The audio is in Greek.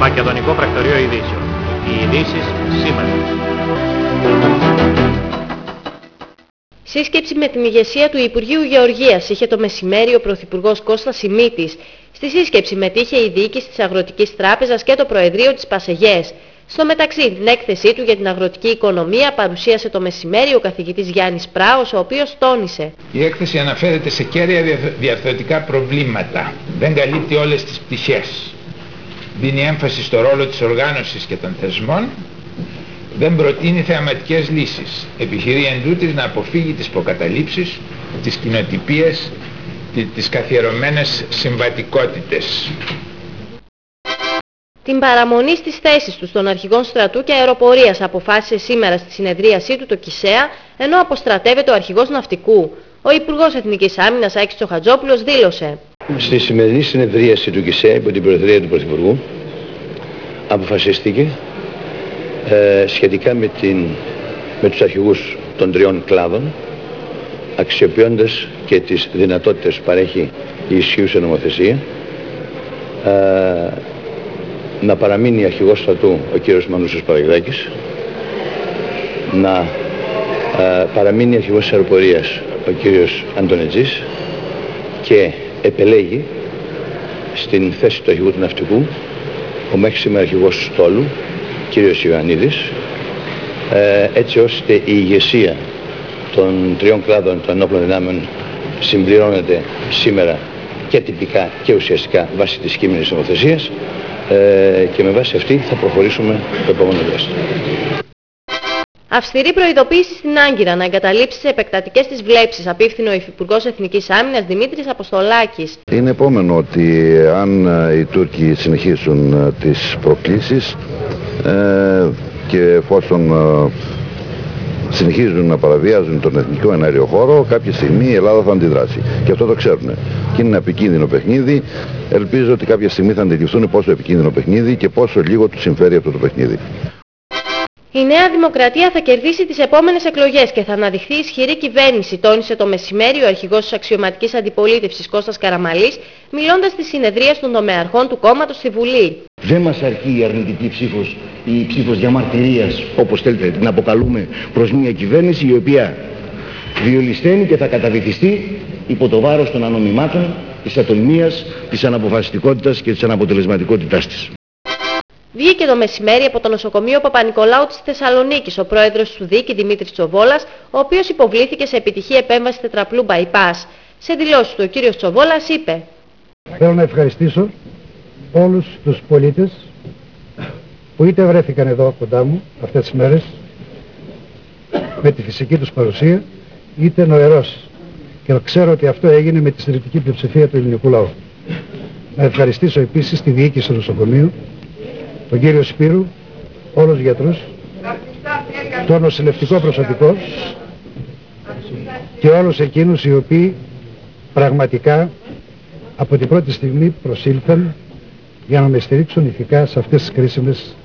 Μακεδονικό Πρακτορείο Ειδήσεων. Οι ειδήσεις σήμερα. Σύσκεψη με την ηγεσία του Υπουργείου Γεωργίας είχε το μεσημέρι ο Πρωθυπουργός Κώστας Σιμίτης. Στη σύσκεψη μετήχε η διοίκηση της Αγροτικής Τράπεζας και το Προεδρείο της Πασεγές. Στο μεταξύ, την έκθεσή του για την αγροτική οικονομία παρουσίασε το μεσημέρι ο καθηγητής Γιάννης Πράος, ο οποίος τόνισε: η έκθεση αναφέρεται σε κέρια διαρθρωτικά προβλήματα. Δεν καλύπτει όλες τις πτυχές. Δίνει έμφαση στο ρόλο της οργάνωσης και των θεσμών. Δεν προτείνει θεαματικές λύσεις. Επιχειρεί εντούτοις να αποφύγει τις προκαταλήψεις, τις κοινοτυπίες, τις καθιερωμένες συμβατικότητες. Την παραμονή στις θέσεις τους των αρχηγών στρατού και αεροπορίας αποφάσισε σήμερα στη συνεδρίασή του το ΚΙΣΕΑ, ενώ αποστρατεύεται ο αρχηγός ναυτικού. Ο Υπουργός Εθνικής Άμυνας Άκης Τσοχατζόπουλος δήλωσε: στη σημερινή συνεδρίαση του ΚΙΣΕΑ υπό την Προεδρία του Πρωθυπουργού αποφασίστηκε σχετικά με τους αρχηγούς των τριών κλάδων, αξιοποιώντας και τις δυνατότητες που παρέχει η ισχύουσα νομοθεσία, να παραμείνει αρχηγός στρατού ο κύριος Μανούσος Παραγιδάκης, να παραμείνει αρχηγός της αεροπορίας ο κύριος Αντωνετζής και επελέγει στην θέση του αρχηγού του ναυτικού ο μέχρι σήμερα αρχηγός του στόλου κύριος Ιωαννίδης, έτσι ώστε η ηγεσία των τριών κλάδων των ενόπλων δυνάμεων συμπληρώνεται σήμερα και τυπικά και ουσιαστικά βάσει της κείμενης νομοθεσίας, και με βάση αυτή θα προχωρήσουμε το επόμενο διάστημα. Αυστηρή προειδοποίηση στην Άγκυρα να εγκαταλείψει τις επεκτατικές της βλέψεις, απίφθινε ο Υφυπουργός Εθνικής Άμυνας Δημήτρης Αποστολάκης. Είναι επόμενο ότι αν οι Τούρκοι συνεχίσουν τις προκλήσεις και εφόσον συνεχίζουν να παραβιάζουν τον εθνικό εναέριο χώρο, κάποια στιγμή η Ελλάδα θα αντιδράσει. Και αυτό το ξέρουν. Και είναι ένα επικίνδυνο παιχνίδι. Ελπίζω ότι κάποια στιγμή θα αντιληφθούν πόσο επικίνδυνο παιχνίδι και πόσο λίγο τους συμφέρει αυτό το παιχνίδι. Η Νέα Δημοκρατία θα κερδίσει τις επόμενες εκλογές και θα αναδειχθεί ισχυρή κυβέρνηση, τόνισε το μεσημέρι ο αρχηγός της αξιωματικής αντιπολίτευσης Κώστας Καραμαλής, μιλώντας στη συνεδρία των τομεαρχών του κόμματος στη Βουλή. Δεν μας αρκεί η αρνητική ψήφος, η ψήφος διαμαρτυρίας, όπως θέλετε την αποκαλούμε, προς μια κυβέρνηση η οποία διολυσθένει και θα καταβυθιστεί υπό το βάρος των ανομιμάτων, της ατολμίας, της αναποφασιστικότητας και της αναποτελεσματικότητάς της. Βγήκε το μεσημέρι από το νοσοκομείο Παπα-Νικολάου της Θεσσαλονίκης ο πρόεδρος του ΔΙΚ Δημήτρης Τσοβόλας, ο οποίος υποβλήθηκε σε επιτυχή επέμβαση τετραπλού bypass. Σε δηλώσεις του ο κύριος Τσοβόλας είπε: θέλω να ευχαριστήσω όλους τους πολίτες που είτε βρέθηκαν εδώ κοντά μου αυτές τις μέρες με τη φυσική τους παρουσία, είτε νοερός. Και ξέρω ότι αυτό έγινε με τη συντριπτική πλειοψηφία του ελληνικού λαού. Να ευχαριστήσω επίσης τη διοίκηση του νοσοκομείου, τον κύριο Σπύρου, όλους τους γιατρούς, το νοσηλευτικό προσωπικό και όλους εκείνους οι οποίοι πραγματικά από την πρώτη στιγμή προσήλθαν για να με στηρίξουν ηθικά σε αυτές τις κρίσιμες